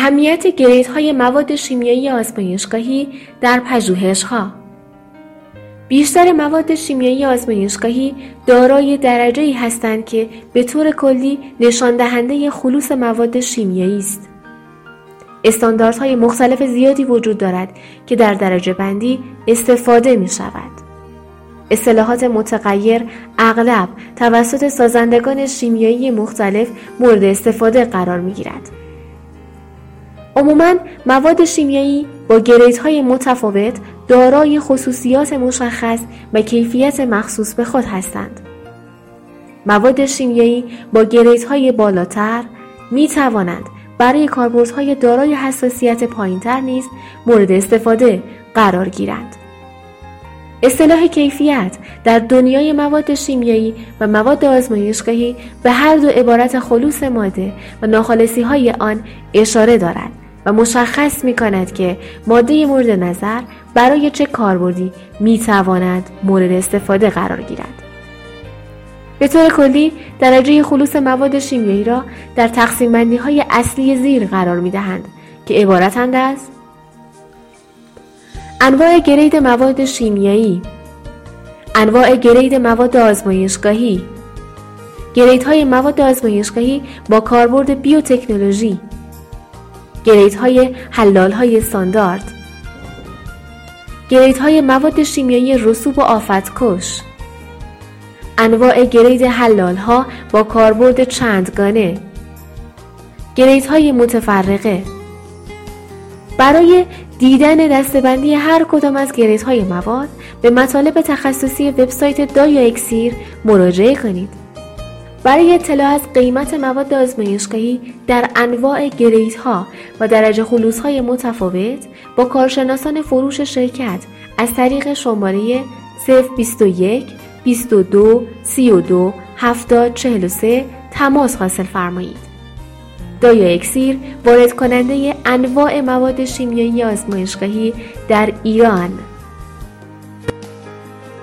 اهمیت گریدهای مواد شیمیایی آزمایشگاهی در پژوهش‌ها. بیشتر مواد شیمیایی آزمایشگاهی دارای درجه‌ای هستند که به طور کلی نشان دهنده خلوص مواد شیمیایی است. استانداردهای مختلف زیادی وجود دارد که در درجه بندی استفاده می شود. اصطلاحات متغیر اغلب توسط سازندگان شیمیایی مختلف مورد استفاده قرار می گیرد. عموماً مواد شیمیایی با گریدهای متفاوت دارای خصوصیات مشخص و کیفیت مخصوص به خود هستند. مواد شیمیایی با گریدهای بالاتر می توانند برای کاربردهای دارای حساسیت پایین‌تر نیز مورد استفاده قرار گیرند. اصطلاح کیفیت در دنیای مواد شیمیایی و مواد آزمایشگاهی به هر دو عبارت خلوص ماده و ناخالصی‌های آن اشاره دارد و مشخص می‌کند که ماده مورد نظر برای چه کاربردی می‌تواند مورد استفاده قرار گیرد. به طور کلی درجه خلوص مواد شیمیایی را در تقسیم بندی‌های اصلی زیر قرار می‌دهند که عبارتند از انواع گرید مواد شیمیایی، انواع گرید مواد آزمایشگاهی، گریدهای مواد آزمایشگاهی با کاربرد بیوتکنولوژی، گریدهای حلال‌های استاندارد، گریدهای مواد شیمیایی رسوب و آفت‌کش، انواع گرید حلال‌ها با کاربرد چندگانه، گریدهای متفرقه. برای دیدن دسته‌بندی هر کدام از گریدهای مواد به مطالب تخصصی وبسایت دایا اکسیر مراجعه کنید. برای اطلاع از قیمت مواد آزمایشگاهی در انواع گریدها و درجه خلوص‌های متفاوت با کارشناسان فروش شرکت از طریق شماره 021 22 32 70 43 تماس حاصل فرمایید. دایا اکسیر وارد کننده انواع مواد شیمیایی آزمایشگاهی در ایران